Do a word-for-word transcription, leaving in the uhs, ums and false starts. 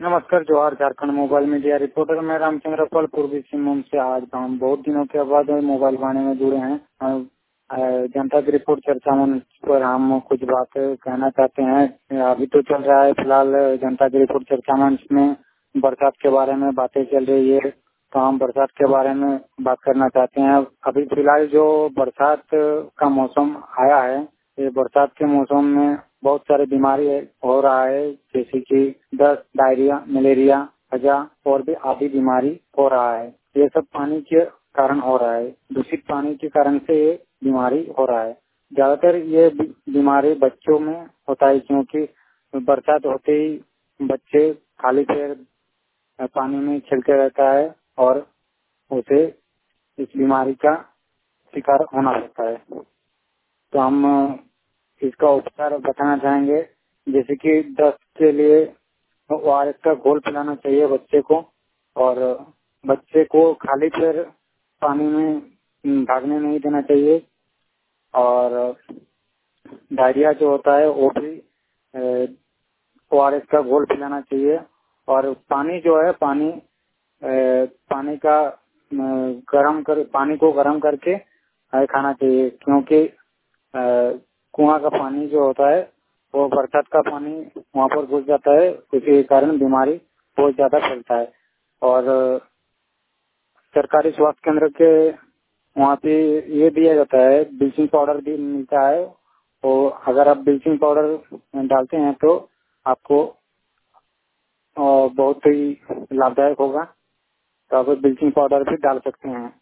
नमस्कार, जोहार। Jharkhand mobile media reporter मैं रामचंद्र पाल पूर्वी सिंहभूम से। आज हम बहुत दिनों के बाद मोबाइल वाणी में जुड़े हैं। अ, जनता की रिपोर्ट चर्चा मंच पर हम कुछ बातें कहना चाहते हैं। अभी तो चल रहा है फिलहाल जनता की रिपोर्ट चर्चा मंच में बरसात के बारे में बातें चल रही है, तो हम बरसात के बारे में बात करना चाहते हैं। अभी फिलहाल जो बरसात का मौसम आया है, ये बरसात के मौसम में बहुत सारे बीमारी हो रहा है, जैसे कि दस्त, डायरिया, मलेरिया, हजा और भी आदि बीमारी हो रहा है। ये सब पानी के कारण हो रहा है। दूषित पानी के कारण से ये बीमारी हो रहा है। ज्यादातर ये बीमारी बच्चों में होता है, क्योंकि बरसात होते ही बच्चे खाली पैर पानी में खेलते रहता है और उसे इस बीमारी का शिकार होना पड़ता है। तो हम इसका उपचार बताना चाहेंगे। जैसे कि दस्त के लिए ओ आर एस का घोल पिलाना चाहिए बच्चे को, और बच्चे को खाली पैर पानी में भागने नहीं देना चाहिए। और डायरिया जो होता है वो भी ओ आर एस का घोल पिलाना चाहिए। और पानी जो है पानी ए, पानी का गर्म कर पानी को गर्म करके खाना चाहिए, क्योंकि कुआं का पानी जो होता है वो बरसात का पानी वहाँ पर घुस जाता है, इसी कारण बीमारी बहुत ज्यादा फैलता है। और सरकारी स्वास्थ्य केंद्र के वहाँ पे ये दिया जाता है, ब्लीचिंग पाउडर भी मिलता है। तो अगर आप ब्लीचिंग पाउडर डालते हैं तो आपको बहुत ही लाभदायक होगा। तो आप ब्लीचिंग पाउडर भी डाल सकते हैं।